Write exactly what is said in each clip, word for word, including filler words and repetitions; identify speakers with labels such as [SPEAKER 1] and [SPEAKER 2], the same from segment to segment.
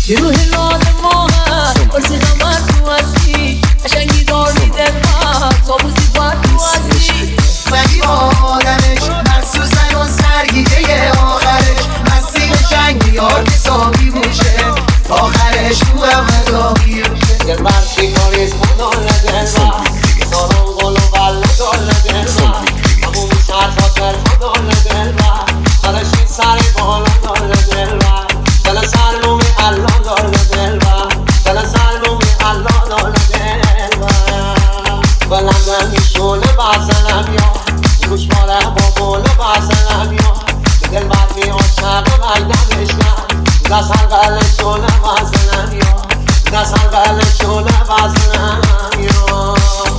[SPEAKER 1] که روح لاد ما هست برسی غمت تو هستی قشنگی داری دل من تابوزی باید تو هستی
[SPEAKER 2] ولی با آدمش مخصوصن اون سرگیده آخرش مسیح جنگی ها حسابی موشه آخرش تو همه داغی روشه
[SPEAKER 3] دل بر شکاریز مدال دل بر ساران قلو بله دال دل بر همون شرط خاطر مدال دل بر سرشی سری بالا دال دل بر دل سرلومی اللہ دال دل بر دل سرلومی اللہ دال دل بر بلندن میشونه بزنم یا گوش ماله با بوله بزنم یا دل بر می عاشق بگنمش نه دست هر قلشونه بزنم یا دست هر قلشونه بزنم یا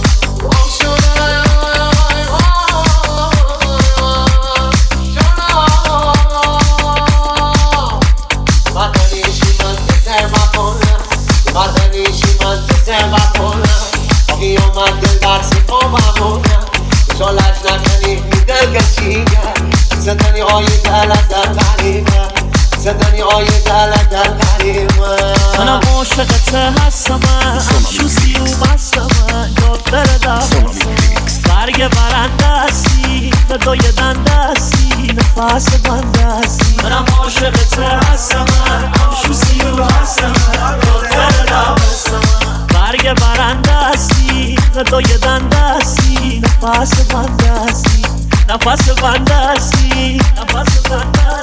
[SPEAKER 3] زندانی های دلت در قریبه زندانی های دلت در قریبه
[SPEAKER 4] منم عاشقت هستم شوسی و بستم یاد بره دستم برگ برنده هستی فدای دنده هستی نفس بنده هستی منم عاشقت هستم شوسی و بستم یاد بره دستم برگ برنده هستی فدای دنده هستی نفس بنده هستی نفس بنده هستی نفس بنده